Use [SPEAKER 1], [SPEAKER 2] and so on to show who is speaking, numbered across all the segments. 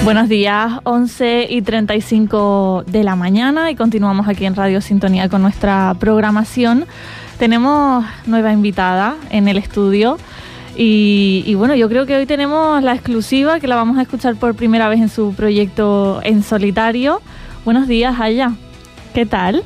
[SPEAKER 1] Buenos días, 11:35 de la mañana y continuamos aquí en Radio Sintonía con nuestra programación. Tenemos nueva invitada en el estudio y bueno, yo creo que hoy tenemos la exclusiva que la vamos a escuchar por primera vez en su proyecto en solitario. Buenos días, Aya. ¿Qué tal?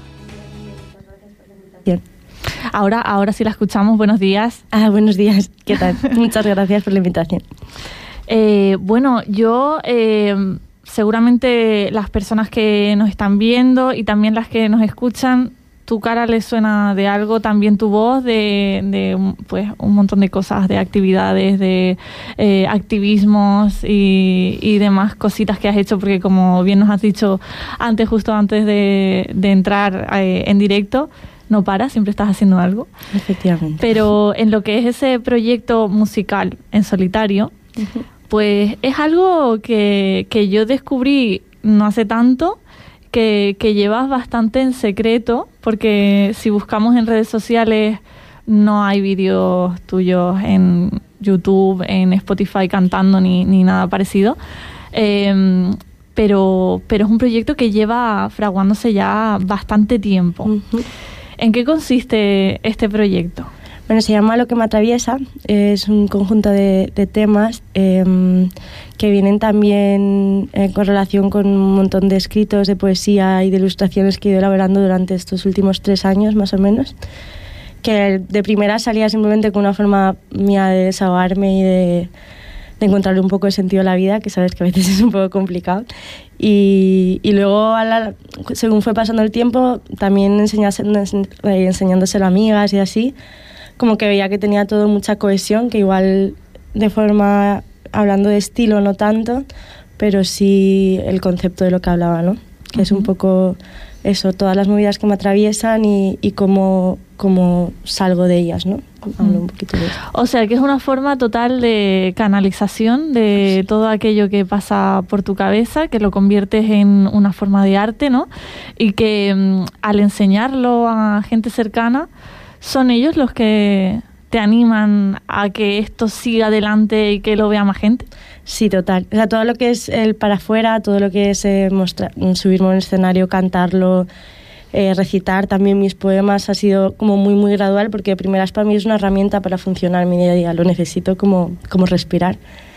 [SPEAKER 2] Bien.
[SPEAKER 1] Ahora sí la escuchamos. Buenos días.
[SPEAKER 2] Buenos días. ¿Qué tal? Muchas gracias por la invitación.
[SPEAKER 1] Bueno, yo seguramente las personas que nos están viendo y también las que nos escuchan, tu cara les suena de algo, también tu voz de pues un montón de cosas, de actividades, de activismos y demás cositas que has hecho, porque como bien nos has dicho antes, justo antes de entrar en directo, no paras, siempre estás haciendo algo.
[SPEAKER 2] Efectivamente.
[SPEAKER 1] Pero en lo que es ese proyecto musical en solitario, pues es algo que yo descubrí no hace tanto, que llevas bastante en secreto, porque si buscamos en redes sociales no hay vídeos tuyos en YouTube, en Spotify cantando ni nada parecido. Pero es un proyecto que lleva fraguándose ya bastante tiempo. ¿En qué consiste este proyecto?
[SPEAKER 2] Bueno, se llama Lo que me atraviesa. Es un conjunto de temas que vienen también con relación con un montón de escritos, de poesía y de ilustraciones que he ido elaborando durante estos últimos 3 años, más o menos. Que de primera salía simplemente con una forma mía de desahogarme y de encontrarle un poco de sentido a la vida, que sabes que a veces es un poco complicado. Y luego, según fue pasando el tiempo, también enseñándoselo a amigas y así, como que veía que tenía todo mucha cohesión, que igual de forma, hablando de estilo no tanto, pero sí el concepto de lo que hablaba, ¿no? Que es un poco eso, todas las movidas que me atraviesan y cómo salgo de ellas, ¿no? Hablo un poquito de eso.
[SPEAKER 1] O sea, que es una forma total de canalización de todo aquello que pasa por tu cabeza, que lo conviertes en una forma de arte, ¿no? Y que al enseñarlo a gente cercana, ¿son ellos los que te animan a que esto siga adelante y que lo vea más gente?
[SPEAKER 2] Sí, total. O sea, todo lo que es el para afuera, todo lo que es subirme a un escenario, cantarlo, recitar también mis poemas, ha sido como muy, muy gradual, porque de primeras para mí es una herramienta para funcionar mi día a día. Lo necesito como respirar.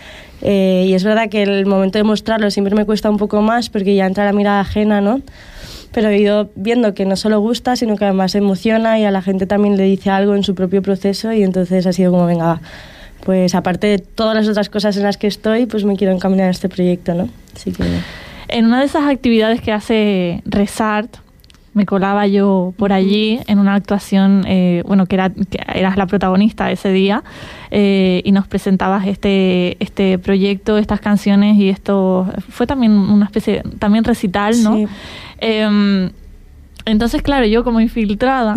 [SPEAKER 2] Y es verdad que el momento de mostrarlo siempre me cuesta un poco más, porque ya entra la mirada ajena, ¿no? Pero he ido viendo que no solo gusta, sino que además emociona y a la gente también le dice algo en su propio proceso, y entonces ha sido como, venga, va, pues aparte de todas las otras cosas en las que estoy, pues me quiero encaminar a este proyecto, ¿no? Así que...
[SPEAKER 1] En una de esas actividades que hace Resart, me colaba yo por allí en una actuación, que eras la protagonista ese día, y nos presentabas este proyecto, estas canciones, y esto fue también una especie, también recital, ¿no?
[SPEAKER 2] Sí.
[SPEAKER 1] Entonces, claro, yo como infiltrada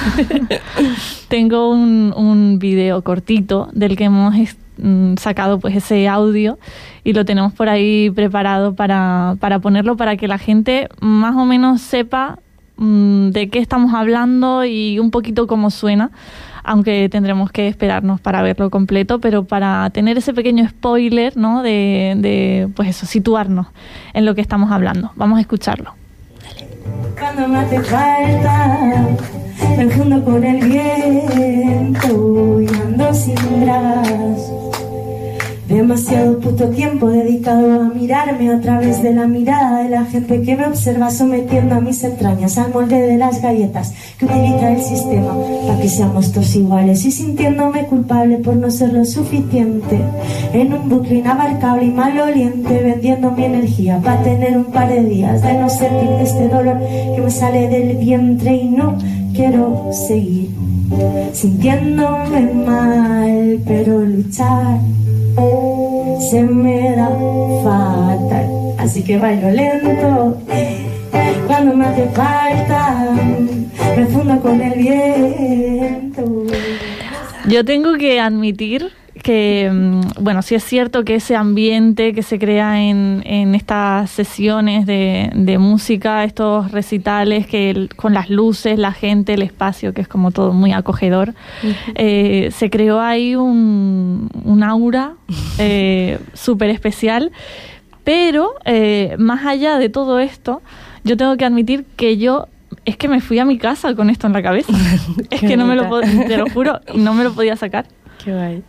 [SPEAKER 1] tengo un video cortito del que hemos sacado pues ese audio y lo tenemos por ahí preparado para ponerlo, para que la gente más o menos sepa de qué estamos hablando y un poquito cómo suena, aunque tendremos que esperarnos para verlo completo, pero para tener ese pequeño spoiler, ¿no? de pues eso, situarnos en lo que estamos hablando. Vamos a escucharlo.
[SPEAKER 3] Cuando me hace falta, me fundo con el viento y ando sin bragas. Demasiado puto tiempo dedicado a mirarme a través de la mirada de la gente que me observa, sometiendo a mis entrañas al molde de las galletas que utiliza el sistema para que seamos todos iguales, y sintiéndome culpable por no ser lo suficiente, en un bucle inabarcable y maloliente, vendiendo mi energía para tener un par de días de no sentir este dolor que me sale del vientre, y no quiero seguir sintiéndome mal, pero luchar se me da fatal, así que bailo lento. Cuando me hace falta, me fundo con el viento.
[SPEAKER 1] Yo tengo que admitir que, bueno, sí es cierto que ese ambiente que se crea en estas sesiones de música, estos recitales, que con las luces, la gente, el espacio, que es como todo muy acogedor, se creó ahí un aura súper especial. Pero más allá de todo esto, yo tengo que admitir que es que me fui a mi casa con esto en la cabeza. Es que no me lo te lo juro, no me lo podía sacar.
[SPEAKER 2] Qué guay.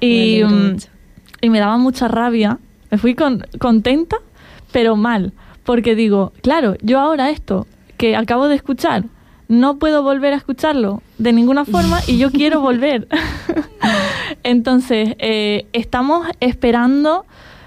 [SPEAKER 1] Y me daba mucha rabia. Me fui contenta, pero mal. Porque digo, claro, yo ahora esto que acabo de escuchar, no puedo volver a escucharlo de ninguna forma y yo quiero volver. Entonces, estamos esperando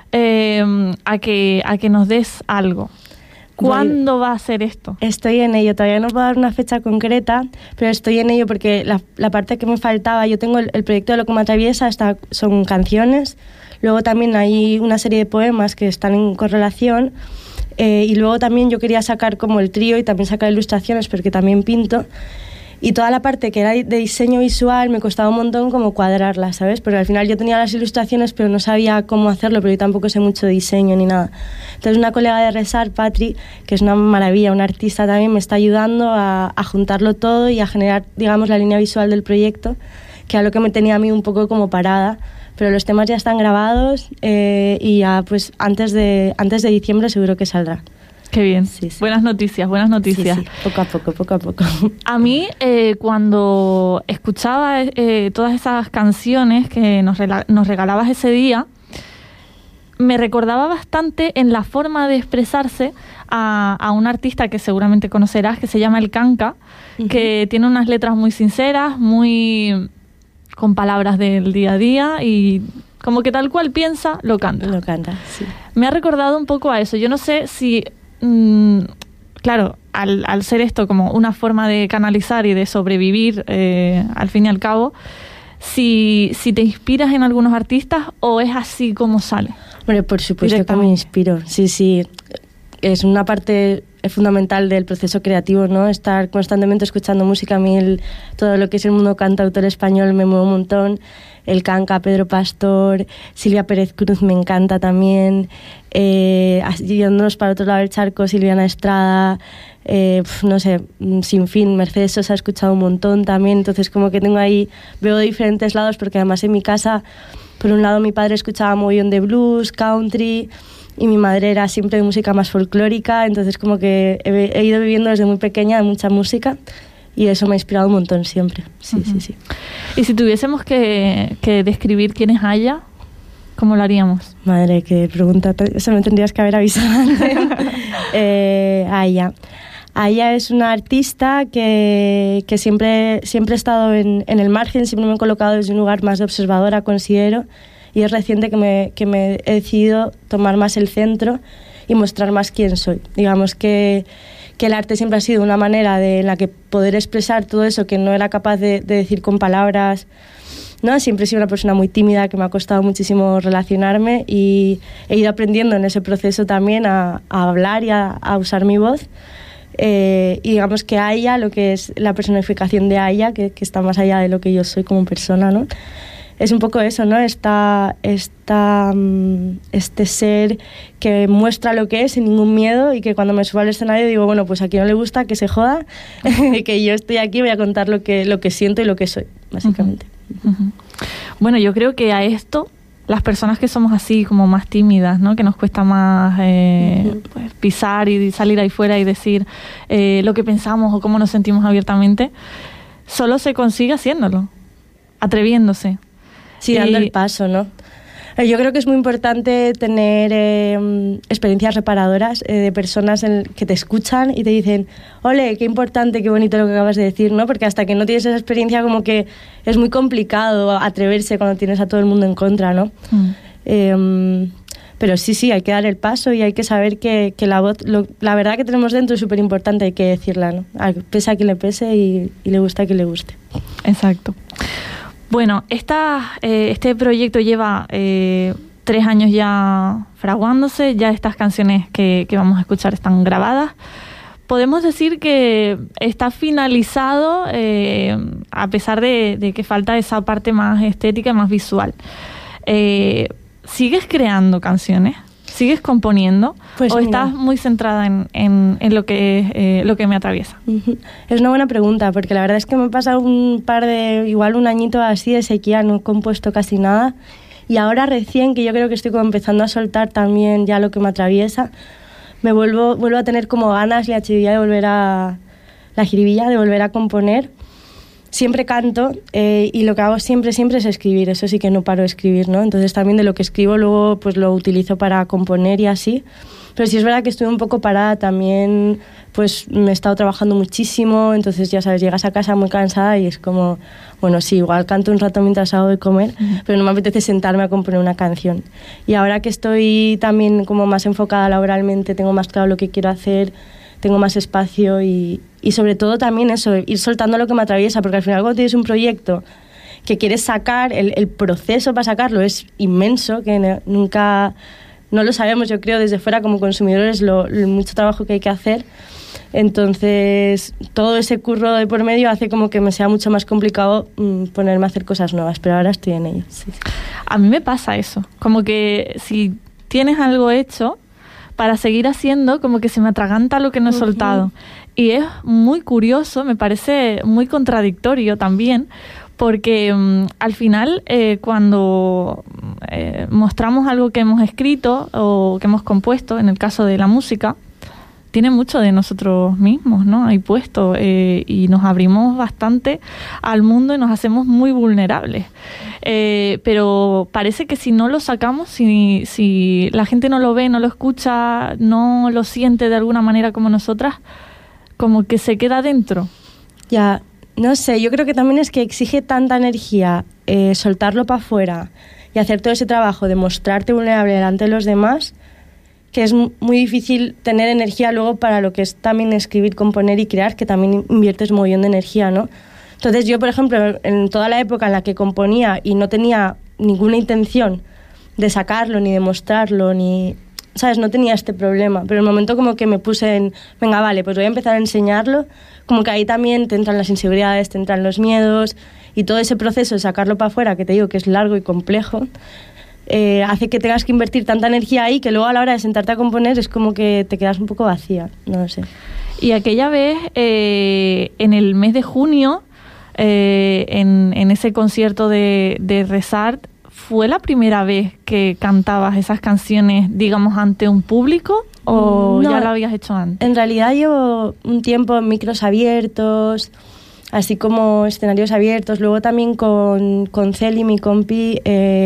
[SPEAKER 1] a que nos des algo. ¿Cuándo va a ser esto?
[SPEAKER 2] Estoy en ello, todavía no puedo dar una fecha concreta, pero estoy en ello porque la parte que me faltaba, yo tengo el proyecto de Lo que me atraviesa, son canciones, luego también hay una serie de poemas que están en correlación, y luego también yo quería sacar como el trío y también sacar ilustraciones porque también pinto. Y toda la parte que era de diseño visual me costaba un montón como cuadrarla, ¿sabes? Porque al final yo tenía las ilustraciones pero no sabía cómo hacerlo, pero yo tampoco sé mucho de diseño ni nada. Entonces una colega de Resar, Patri, que es una maravilla, una artista también, me está ayudando a juntarlo todo y a generar, digamos, la línea visual del proyecto, que era lo que me tenía a mí un poco como parada. Pero los temas ya están grabados y ya pues antes de diciembre seguro que saldrá.
[SPEAKER 1] Qué bien.
[SPEAKER 2] Sí, sí.
[SPEAKER 1] Buenas noticias.
[SPEAKER 2] Sí, poco a poco.
[SPEAKER 1] A mí, cuando escuchaba todas esas canciones que nos regalabas ese día, me recordaba bastante en la forma de expresarse a un artista que seguramente conocerás, que se llama El Kanka, que tiene unas letras muy sinceras, muy con palabras del día a día y como que tal cual piensa, lo canta.
[SPEAKER 2] Lo canta, sí.
[SPEAKER 1] Me ha recordado un poco a eso. Yo no sé si... claro, al ser esto como una forma de canalizar y de sobrevivir al fin y al cabo, si te inspiras en algunos artistas o es así como sale.
[SPEAKER 2] Bueno, por supuesto que me inspiro, sí, es una parte fundamental del proceso creativo, ¿no? Estar constantemente escuchando música. A mí todo lo que es el mundo cantautor español me mueve un montón. El Kanka, Pedro Pastor, Silvia Pérez Cruz me encanta también, yéndonos para otro lado del charco, Silviana Estrada, no sé, Sin Fin, Mercedes Sosa he escuchado un montón también, entonces como que veo de diferentes lados, porque además en mi casa, por un lado mi padre escuchaba mogollón de blues, country, y mi madre era siempre de música más folclórica, entonces como que he ido viviendo desde muy pequeña de mucha música. Y eso me ha inspirado un montón siempre. Sí.
[SPEAKER 1] Y si tuviésemos que describir quién es Aya, ¿cómo lo haríamos?
[SPEAKER 2] Madre, qué pregunta. Eso me tendrías que haber avisado antes. Aya es una artista que siempre he estado en el margen, siempre me he colocado desde un lugar más de observadora, considero. Y es reciente que me he decidido tomar más el centro y mostrar más quién soy. Digamos que el arte siempre ha sido una manera en la que poder expresar todo eso que no era capaz de decir con palabras, ¿no? Siempre he sido una persona muy tímida, que me ha costado muchísimo relacionarme y he ido aprendiendo en ese proceso también a hablar y a usar mi voz. Y digamos que Aya, lo que es la personificación de Aya, que está más allá de lo que yo soy como persona, ¿no? Es un poco eso, ¿no? Este ser que muestra lo que es sin ningún miedo y que cuando me subo al escenario digo, bueno, pues a quien no le gusta, que se joda, que yo estoy aquí, voy a contar lo que siento y lo que soy, básicamente.
[SPEAKER 1] Bueno, yo creo que a esto, las personas que somos así como más tímidas, ¿no? Que nos cuesta más pues, pisar y salir ahí fuera y decir lo que pensamos o cómo nos sentimos abiertamente, solo se consigue haciéndolo, atreviéndose.
[SPEAKER 2] Sí, dando el paso, ¿no? Yo creo que es muy importante tener experiencias reparadoras de personas que te escuchan y te dicen, ole, qué importante, qué bonito lo que acabas de decir, ¿no? Porque hasta que no tienes esa experiencia como que es muy complicado atreverse cuando tienes a todo el mundo en contra, ¿no? Pero sí, hay que dar el paso y hay que saber que la voz, la verdad que tenemos dentro es súper importante, hay que decirla, ¿no? Pese a quien le pese y le gusta a quien le guste.
[SPEAKER 1] Exacto. Bueno, este proyecto lleva 3 años ya fraguándose, ya estas canciones que vamos a escuchar están grabadas. Podemos decir que está finalizado a pesar de que falta esa parte más estética y más visual. ¿Sigues creando canciones? ¿Sigues componiendo? Pues ¿o estás muy centrada en lo que me atraviesa?
[SPEAKER 2] Es una buena pregunta, porque la verdad es que me he pasado igual un añito así de sequía, no he compuesto casi nada. Y ahora recién, que yo creo que estoy como empezando a soltar también ya lo que me atraviesa, vuelvo a tener como ganas, la jiribilla de volver a componer. Siempre canto y lo que hago siempre es escribir, eso sí que no paro de escribir, ¿no? Entonces también de lo que escribo luego pues lo utilizo para componer y así. Pero sí es verdad que estuve un poco parada también, pues me he estado trabajando muchísimo, entonces ya sabes, llegas a casa muy cansada y es como, bueno, sí, igual canto un rato mientras hago de comer, pero no me apetece sentarme a componer una canción. Y ahora que estoy también como más enfocada laboralmente, tengo más claro lo que quiero hacer, tengo más espacio y sobre todo también eso, ir soltando lo que me atraviesa, porque al final cuando tienes un proyecto que quieres sacar, el proceso para sacarlo es inmenso, que nunca... No lo sabemos, yo creo, desde fuera como consumidores, mucho trabajo que hay que hacer. Entonces, todo ese curro de por medio hace como que me sea mucho más complicado ponerme a hacer cosas nuevas, pero ahora estoy en ello. Sí.
[SPEAKER 1] A mí me pasa eso, como que si tienes algo hecho, para seguir haciendo, como que se me atraganta lo que no he soltado. Y es muy curioso, me parece muy contradictorio también, porque al final cuando mostramos algo que hemos escrito o que hemos compuesto, en el caso de la música, tiene mucho de nosotros mismos, ¿no? Ahí puesto, y nos abrimos bastante al mundo y nos hacemos muy vulnerables. Pero parece que si no lo sacamos, si la gente no lo ve, no lo escucha, no lo siente de alguna manera como nosotras, como que se queda dentro.
[SPEAKER 2] Ya, no sé, yo creo que también es que exige tanta energía soltarlo para afuera y hacer todo ese trabajo de mostrarte vulnerable delante de los demás, que es muy difícil tener energía luego para lo que es también escribir, componer y crear, que también inviertes un montón de energía, ¿no? Entonces yo, por ejemplo, en toda la época en la que componía y no tenía ninguna intención de sacarlo, ni de mostrarlo, ni... ¿Sabes? No tenía este problema, pero el momento como que me puse en... Venga, vale, pues voy a empezar a enseñarlo, como que ahí también te entran las inseguridades, te entran los miedos, y todo ese proceso de sacarlo para afuera, que te digo que es largo y complejo, hace que tengas que invertir tanta energía ahí que luego a la hora de sentarte a componer es como que te quedas un poco vacía, no lo sé.
[SPEAKER 1] Y aquella vez, en el mes de junio, en ese concierto de Resart, ¿fue la primera vez que cantabas esas canciones, digamos, ante un público o no, ya lo habías hecho antes?
[SPEAKER 2] En realidad llevo un tiempo en micros abiertos, así como escenarios abiertos, luego también con Celi, mi compi,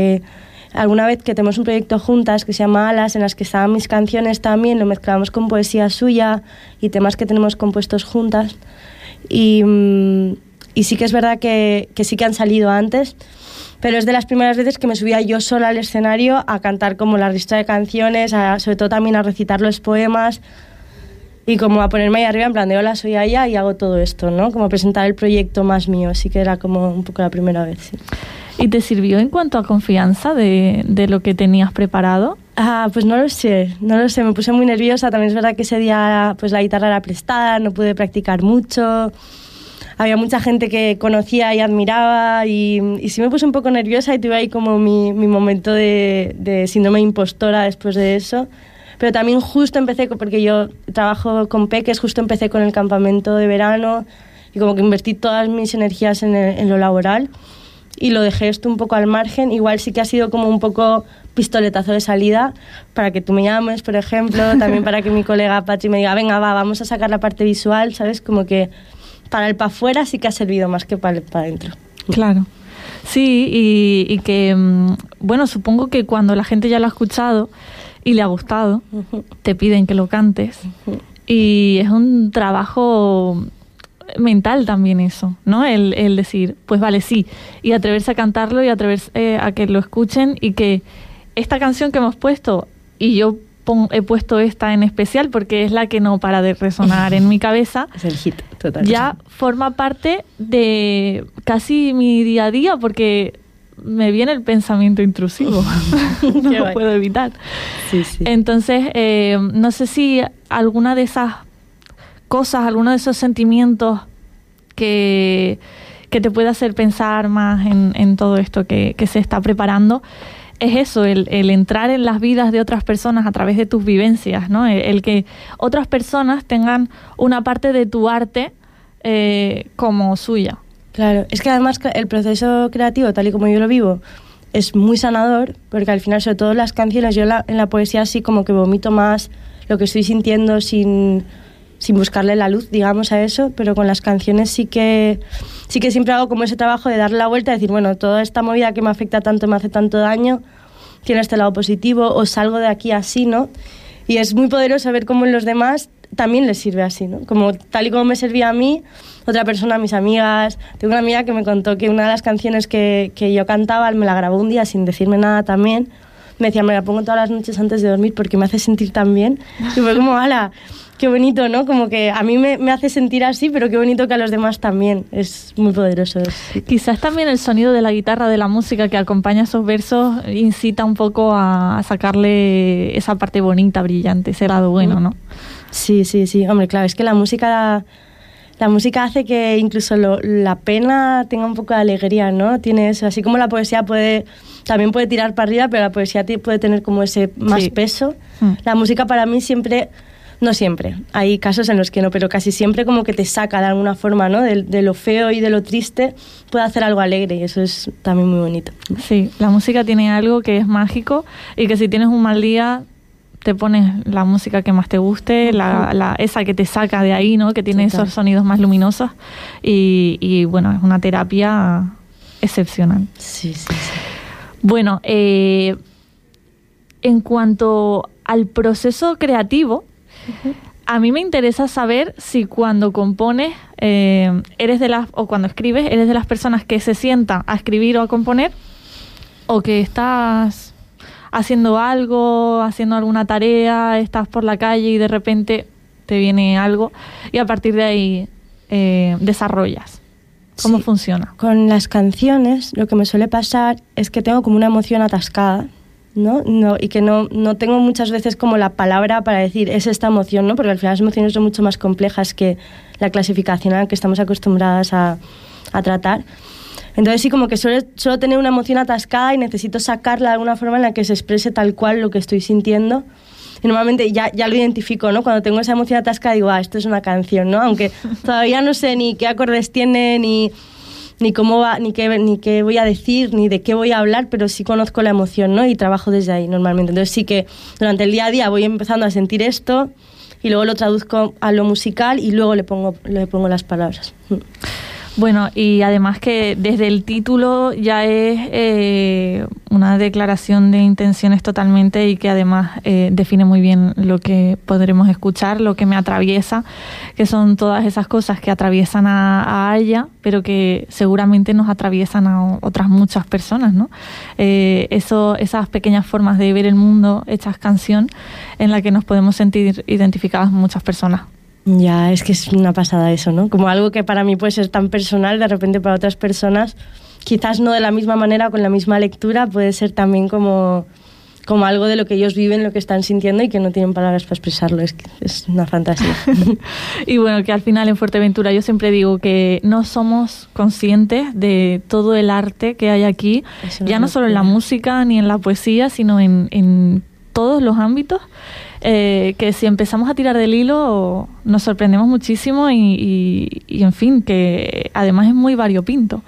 [SPEAKER 2] alguna vez que tenemos un proyecto juntas que se llama Alas, en las que estaban mis canciones también, lo mezclamos con poesía suya y temas que tenemos compuestos juntas. Y sí que es verdad que sí que han salido antes, pero es de las primeras veces que me subía yo sola al escenario a cantar como la lista de canciones, sobre todo también a recitar los poemas y como a ponerme ahí arriba en plan de hola, soy Aya y hago todo esto, ¿no? Como a presentar el proyecto más mío, sí que era como un poco la primera vez, sí.
[SPEAKER 1] ¿Y te sirvió en cuanto a confianza de lo que tenías preparado?
[SPEAKER 2] Pues no lo sé, me puse muy nerviosa, también es verdad que ese día pues la guitarra era prestada, no pude practicar mucho, había mucha gente que conocía y admiraba y sí me puse un poco nerviosa y tuve ahí como mi momento de síndrome de impostora después de eso, pero también justo empecé, porque yo trabajo con Peques, justo empecé con el campamento de verano y como que invertí todas mis energías en lo laboral y lo dejé esto un poco al margen. Igual sí que ha sido como un poco pistoletazo de salida para que tú me llames, por ejemplo, también para que mi colega Patri me diga, venga, vamos a sacar la parte visual, ¿sabes? Como que para el para afuera sí que ha servido más que para el para adentro.
[SPEAKER 1] Claro. Sí, y que, bueno, supongo que cuando la gente ya lo ha escuchado y le ha gustado, te piden que lo cantes. Y es un trabajo mental también eso, ¿no? El decir, pues vale, sí, y atreverse a cantarlo y atreverse a que lo escuchen y que esta canción que hemos puesto, y yo he puesto esta en especial porque es la que no para de resonar en mi cabeza,
[SPEAKER 2] es el hit, total.
[SPEAKER 1] Ya forma parte de casi mi día a día porque me viene el pensamiento intrusivo, no lo puedo evitar.
[SPEAKER 2] Sí, sí.
[SPEAKER 1] Entonces, no sé si alguna de esas cosas, alguno de esos sentimientos que te puede hacer pensar más en todo esto que se está preparando, es eso, el entrar en las vidas de otras personas a través de tus vivencias, ¿no? El que otras personas tengan una parte de tu arte como suya.
[SPEAKER 2] Claro, es que además el proceso creativo, tal y como yo lo vivo, es muy sanador, porque al final, sobre todo las canciones, yo en la poesía así como que vomito más lo que estoy sintiendo sin buscarle la luz, digamos, a eso, pero con las canciones sí que siempre hago como ese trabajo de darle la vuelta, de decir, bueno, toda esta movida que me afecta tanto, me hace tanto daño, tiene este lado positivo, o salgo de aquí así, ¿no? Y es muy poderoso ver cómo en los demás también les sirve así, ¿no? Como tal y como me servía a mí, otra persona, mis amigas. Tengo una amiga que me contó que una de las canciones que yo cantaba, me la grabó un día sin decirme nada también. Me decía, me la pongo todas las noches antes de dormir porque me hace sentir tan bien. Y fue como, ¡hala! Qué bonito, ¿no? Como que a mí me hace sentir así, pero qué bonito que a los demás también. Es muy poderoso. Sí.
[SPEAKER 1] Quizás también el sonido de la guitarra, de la música que acompaña esos versos, incita un poco a sacarle esa parte bonita, brillante, ese lado bueno, ¿no?
[SPEAKER 2] Sí. Hombre, claro, es que la música hace que incluso la pena tenga un poco de alegría, ¿no? Tiene eso. Así como la poesía también puede tirar para arriba, pero la poesía puede tener como ese más peso. La música para mí siempre... No siempre, hay casos en los que no, pero casi siempre como que te saca de alguna forma, ¿no? De lo feo y de lo triste, puede hacer algo alegre y eso es también muy bonito. Sí,
[SPEAKER 1] la música tiene algo que es mágico y que si tienes un mal día te pones la música que más te guste, esa que te saca de ahí, ¿no? Que tiene esos sonidos más luminosos y bueno, es una terapia excepcional.
[SPEAKER 2] Sí.
[SPEAKER 1] Bueno, en cuanto al proceso creativo, a mí me interesa saber si cuando compones o cuando escribes, eres de las personas que se sientan a escribir o a componer, o que estás haciendo algo, haciendo alguna tarea, estás por la calle y de repente te viene algo y a partir de ahí desarrollas. ¿Cómo funciona?
[SPEAKER 2] Con las canciones lo que me suele pasar es que tengo como una emoción atascada, ¿no? Y que no tengo muchas veces como la palabra para decir es esta emoción, ¿no? Porque al final las emociones son mucho más complejas que la clasificación a la que estamos acostumbradas a tratar. Entonces sí, como que suelo tener una emoción atascada y necesito sacarla de alguna forma en la que se exprese tal cual lo que estoy sintiendo. Y normalmente ya lo identifico, ¿no? Cuando tengo esa emoción atascada digo, esto es una canción, ¿no? Aunque todavía no sé ni qué acordes tiene, ni cómo va, ni qué voy a decir, ni de qué voy a hablar, pero sí conozco la emoción, ¿no? Y trabajo desde ahí normalmente. Entonces sí que durante el día a día voy empezando a sentir esto y luego lo traduzco a lo musical y luego le pongo las palabras.
[SPEAKER 1] Bueno, y además que desde el título ya es una declaración de intenciones totalmente y que además define muy bien lo que podremos escuchar, lo que me atraviesa, que son todas esas cosas que atraviesan a Aya, pero que seguramente nos atraviesan a otras muchas personas, ¿no? Esas pequeñas formas de ver el mundo hechas canción en la que nos podemos sentir identificadas muchas personas.
[SPEAKER 2] Ya, es que es una pasada eso, ¿no? Como algo que para mí puede ser tan personal, de repente para otras personas, quizás no de la misma manera, con la misma lectura, puede ser también como algo de lo que ellos viven, lo que están sintiendo y que no tienen palabras para expresarlo. Es una fantasía.
[SPEAKER 1] Y bueno, que al final en Fuerteventura yo siempre digo que no somos conscientes de todo el arte que hay aquí, ya no solo en la música ni en la poesía, sino en todos los ámbitos. Que si empezamos a tirar del hilo nos sorprendemos muchísimo y en fin, que además es muy variopinto.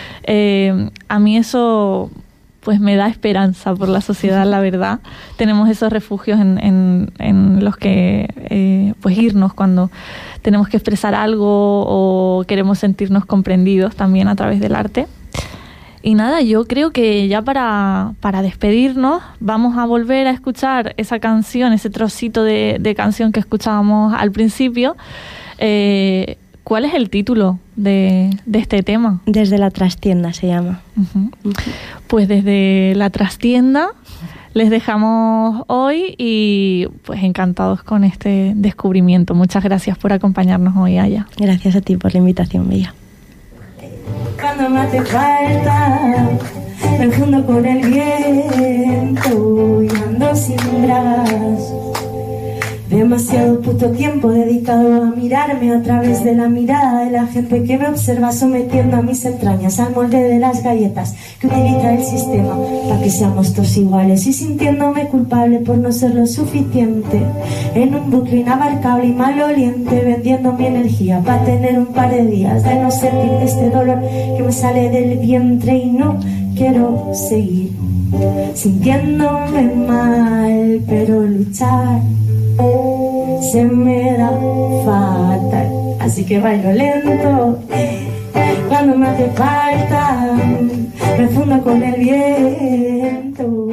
[SPEAKER 1] A mí eso pues me da esperanza por la sociedad, la verdad. Tenemos esos refugios en los que pues irnos cuando tenemos que expresar algo o queremos sentirnos comprendidos también a través del arte. Y nada, yo creo que ya para despedirnos vamos a volver a escuchar esa canción, ese trocito de canción que escuchábamos al principio. ¿Cuál es el título de este tema?
[SPEAKER 2] Desde la trastienda se llama.
[SPEAKER 1] Pues desde la trastienda les dejamos hoy y pues encantados con este descubrimiento. Muchas gracias por acompañarnos hoy, Aya.
[SPEAKER 2] Gracias a ti por la invitación, Bella.
[SPEAKER 3] Cuando me hace falta, me fundo con el viento y ando sin bragas. Demasiado puto tiempo dedicado a mirarme a través de la mirada de la gente que me observa, sometiendo a mis entrañas al molde de las galletas que utiliza el sistema para que seamos todos iguales, y sintiéndome culpable por no ser lo suficiente, en un bucle inabarcable y maloliente, vendiendo mi energía para tener un par de días de no sentir este dolor que me sale del vientre y no quiero seguir sintiéndome mal, pero luchar se me da fatal, así que bailo lento. Cuando me hace falta, me fundo con el viento.